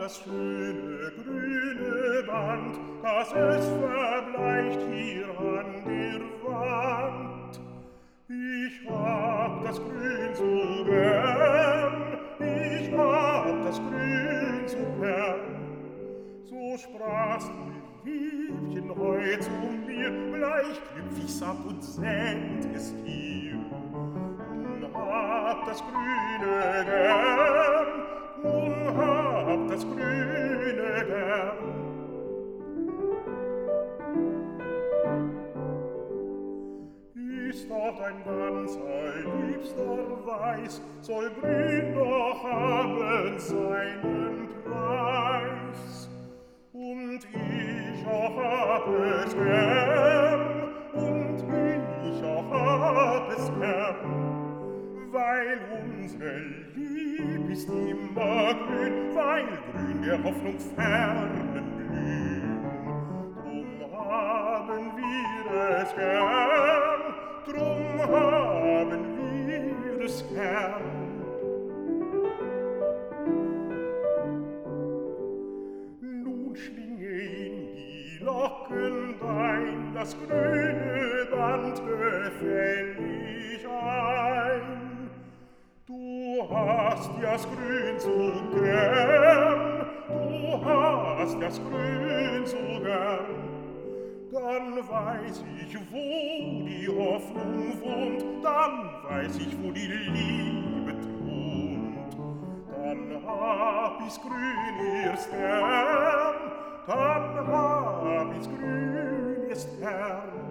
das schöne grüne Band, das es verbleicht hier an der Wand. Ich hab das Grün so gern, ich hab das Grün so gern. So sprachst du, Liebchen, heut zu mir, gleich knüpf ich's ab und send es dir. Nun hab das Grüne gern, nun hab das Grüne gern. Ist doch dein ganz liebster Weiß, soll Grün doch haben seinen Preis. Und ich auch hab es gern, und ich auch hab es gern, weil unsere Lieb ist immer grün, weil grün der Hoffnung fernen Blühen. Drum haben wir es gern, drum haben wir es gern. Nun schlinge in die Locken dein das grüne Band gefällig ein. Du hast das Grün so gern, du hast das Grün so gern. Dann weiß ich, wo die Hoffnung wohnt, dann weiß ich, wo die Liebe thront. Dann hab ich's grün erst gern, dann hab ich's grün erst gern.